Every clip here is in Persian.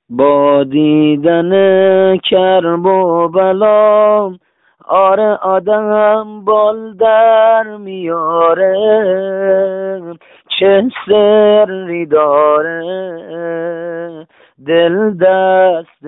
با دیدن کرب و بلا آره آدم بال در میاره، چه سری داره دل دست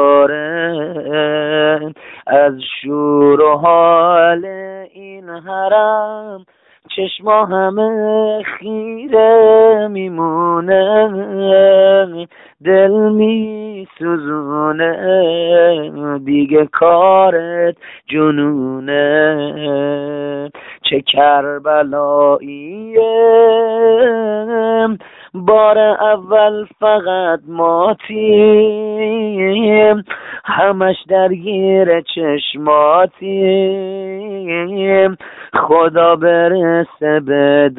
یاره. از شور و حال این حرم چشما همه خیره میمونه، دل می سوزونه دیگه کارت جنونه. چه کربلاییه بار اول فقط ماتیم، همش درگیر چشماتیم، خدا برسه به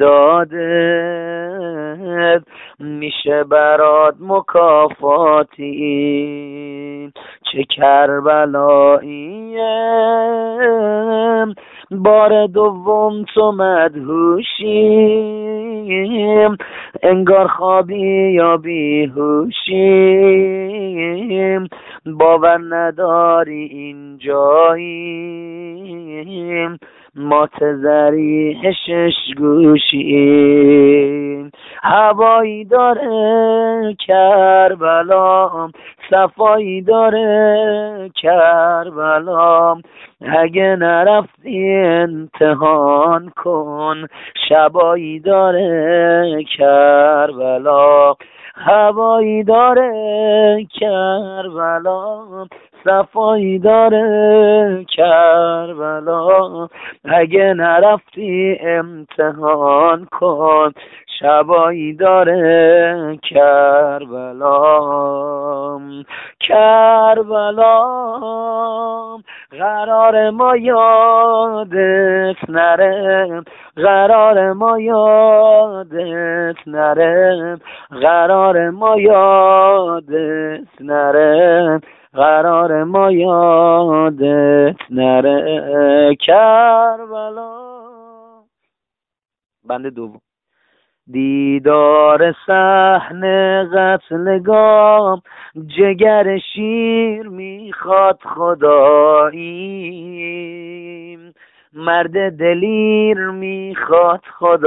دادت میشه برات مکافاتی. چه کربلاییه بار دوم تو مدهوشیم، انگار خوابی یا بیهوشیم، باور نداری اینجاییم، ما تذریح شش گوشیم. هوایی داره کربلا، صفایی داره کربلا، اگه نرفتی امتحان کن، شبایی داره کربلا. هوایی داره کربلا، صفایی داره کربلا، اگه نرفتی امتحان کن، شبایی داره کربلا. کربلا قرار ما یادت نره، قرار ما یادت نره، قرار ما یادت نره، قرار ما یادت نره. کربلا. بند دوم. دیدار صحنه قتلگاه جگر شیر میخواد خدایی، مرد دلیر میخواد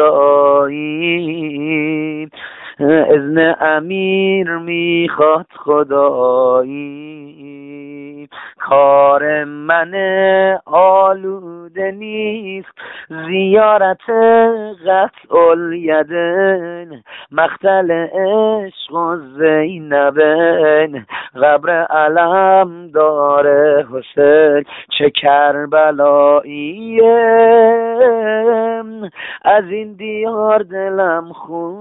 خدایی، اذن امیر میخواد خدایی. کار من آلوده نیست زیارت قطع الیدین، مقتل عشق و زینبین، قبر علم داره حسین. چه کربلاییه از این دیار دلم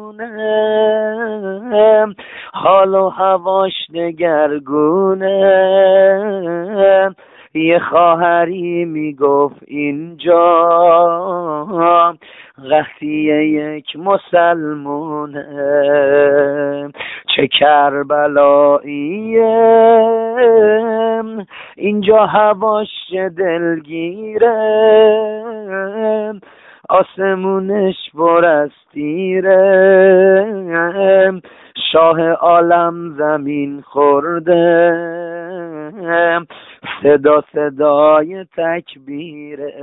خونه، حال و هواش دگرگونه. یه خواهری میگفت اینجا قحطی یک مسلمونه. چه کربلاییه اینجا هواش دلگیره، آسمونش پر از تیره، شاه عالم زمین خورده، صدا صدای تکبیره.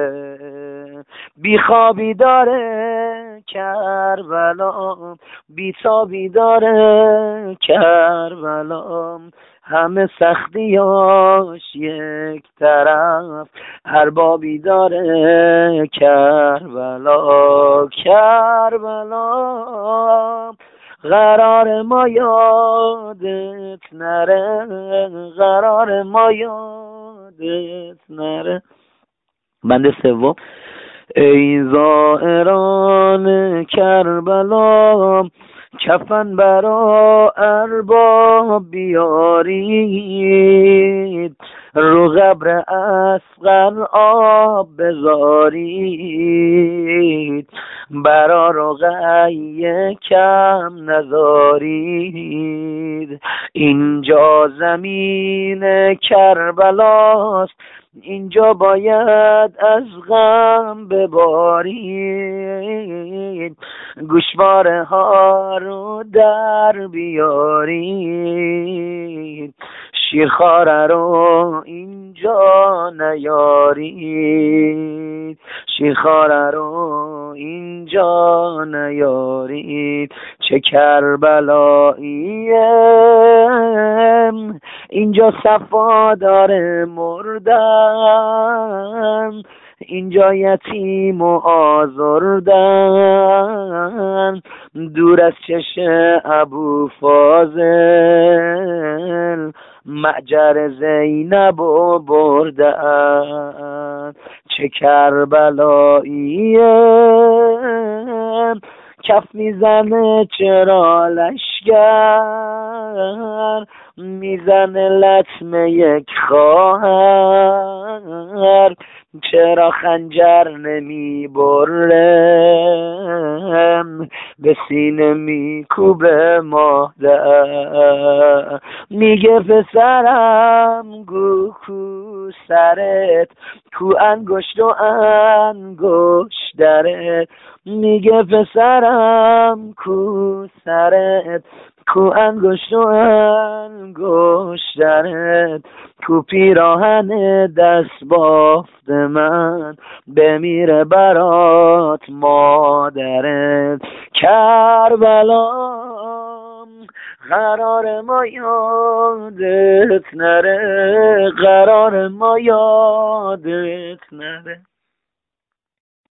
بیخوابی داره کربلا، بیتابی داره کربلا، همه سختیاش یک طرف، اربابی داره کربلا. کربلا قرار ما یادت نره، قرار ما یادت نره. بند سوم. ای زائران کربلا کفن برا ارباب بیارید، رو قبر اصغر آب بذارید، برا رقیه کم نذارید. اینجا زمین کربلاست، اینجا باید از غم ببارید، گوشواره ها رو در بیارید. شیرخواره رو اینجا نیارید، شیرخواره رو اینجا نیارید. چه کربلاییه اینجا صفا داره مردن، اینجا یتیم و آزردن. دور از چش ابو فاضل معجر زینب و بردن. چه کربلاییه کف میزنه چرا لشگر، میزنه لطمه یک خواهر. چرا خنجر نمی برم به سینه میکوبه مادر. میگه پسرم گو کو سرت، کو انگشت و انگشت درت. میگه پسرم کو سرت، کو انگشت و انگشت درت. کو پیراهن دست بافت من، بمیره برات مادرت. کربلام قرار ما یادت نره، قرار ما یادت نره.